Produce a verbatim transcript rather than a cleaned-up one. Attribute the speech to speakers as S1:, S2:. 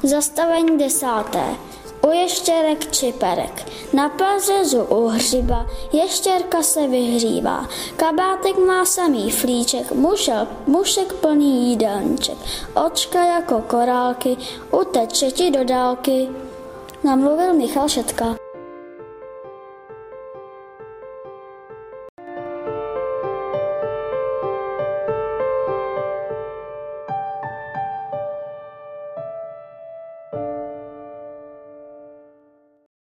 S1: Zastavení desáté. U ještěrek čiperek. Na pařezu u hřiba ještěrka se vyhřívá. Kabátek má samý flíček, mušel, mušek plný jídelníček. Očka jako korálky, uteče ti do dálky. Namluvil Michal Šetka.